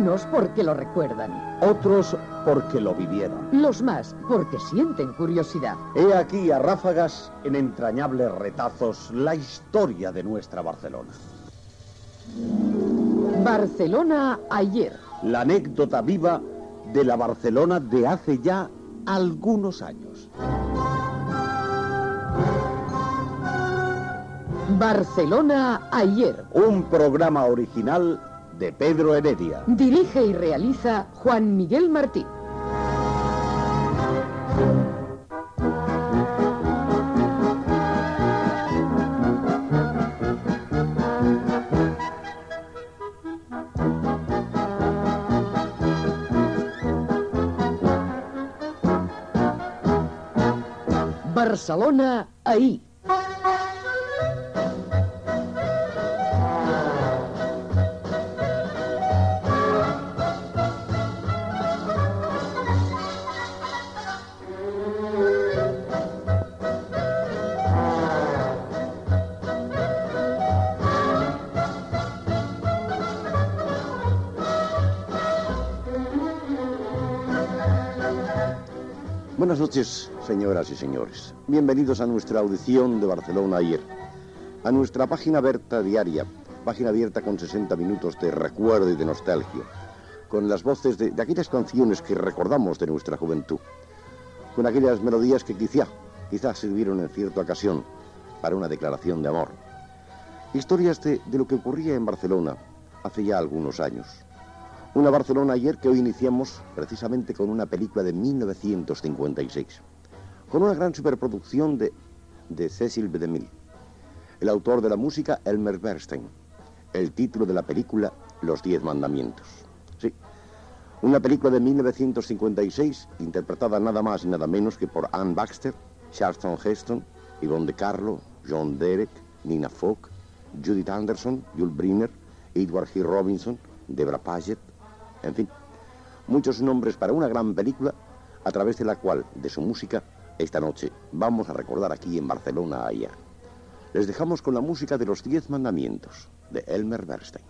Unos porque lo recuerdan. Otros porque lo vivieron. Los más porque sienten curiosidad. He aquí a ráfagas, en entrañables retazos, la historia de nuestra Barcelona. Barcelona ayer. La anécdota viva de la Barcelona de hace ya algunos años. Barcelona ayer. Un programa original de Pedro Heredia. Dirige y realiza Juan Miguel Martín. Barcelona ahir. Buenas noches, señoras y señores. Bienvenidos a nuestra audición de Barcelona ayer. A nuestra página abierta diaria, página abierta con 60 minutos de recuerdo y de nostalgia, con las voces de aquellas canciones que recordamos de nuestra juventud, con aquellas melodías que quizás sirvieron en cierta ocasión para una declaración de amor. Historias de lo que ocurría en Barcelona hace ya algunos años. Una Barcelona ayer que hoy iniciamos precisamente con una película de 1956, con una gran superproducción de Cecil B. DeMille. El autor de la música, Elmer Bernstein. El título de la película, Los 10 Mandamientos. Sí, una película de 1956 interpretada nada más y nada menos que por Anne Baxter, Charlton Heston, Yvonne de Carlo, John Derek, Nina Fogg, Judith Anderson, Yul Brynner, Edward G. Robinson, Debra Paget. En fin, muchos nombres para una gran película a través de la cual, de su música, esta noche vamos a recordar aquí en Barcelona ayer. Les dejamos con la música de Los 10 Mandamientos, de Elmer Bernstein.